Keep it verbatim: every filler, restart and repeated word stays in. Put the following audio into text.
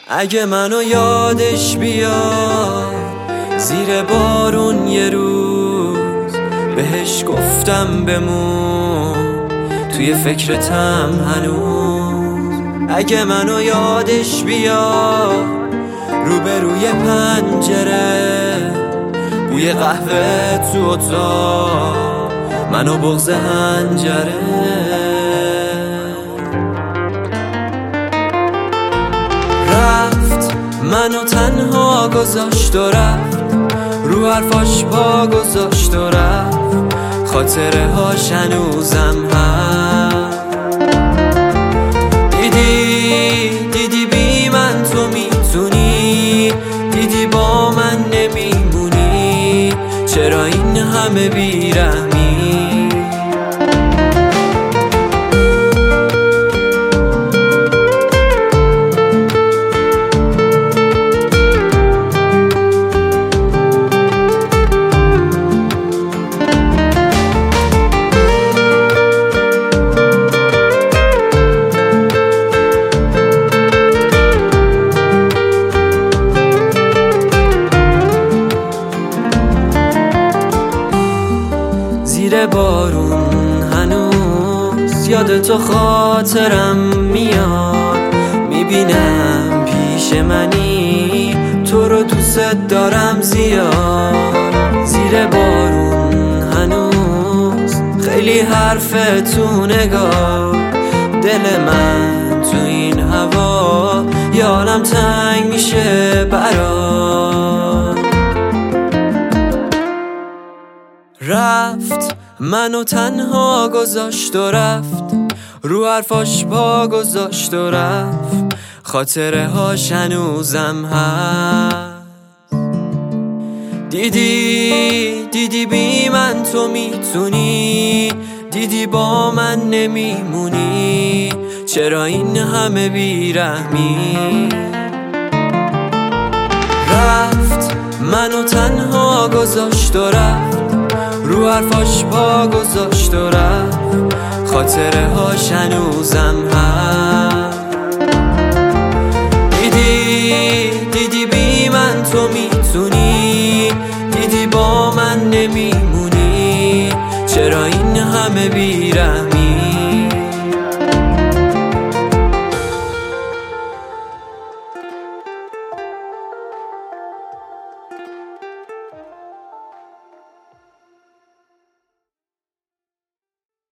اگه منو یادش بیاد زیر بارون یه روز بهش گفتم بمون توی فکرتم هنوز. اگه منو یادش بیاد روبروی پنجره بوی قهوه تو اتاق منو بغض هنجره. رفت منو تنها گذاشت و رفت رو حرفاش پا گذاشت و رفت خاطره هاش هنوزم هست. دیدی دیدی بی من تو میتونی، دیدی با من نمیمونی، چرا این همه بیرحمی؟ زیر بارون هنوز یاد تو خاطرم میاد، میبینم پیش منی تو رو دوست دارم زیاد. زیر بارون هنوز خیلی حرفه تو نگاه، دل من تو این هوا یادم تنگ میشه برات. رفت منو تنها گذاشت و رفت رو حرفاش پا گذاشت و رفت خاطره هاش هنوزم هست. دیدی دیدی بی من تو میتونی، دیدی با من نمیمونی، چرا این همه بیرحمی؟ رفت منو تنها گذاشت و رفت رو حرفاش پا گذاشت و رفت خاطره هاش هنوزم هست. دیدی دیدی بی من تو میتونی، دیدی با من نمیمونی، چرا این همه بیرحمی؟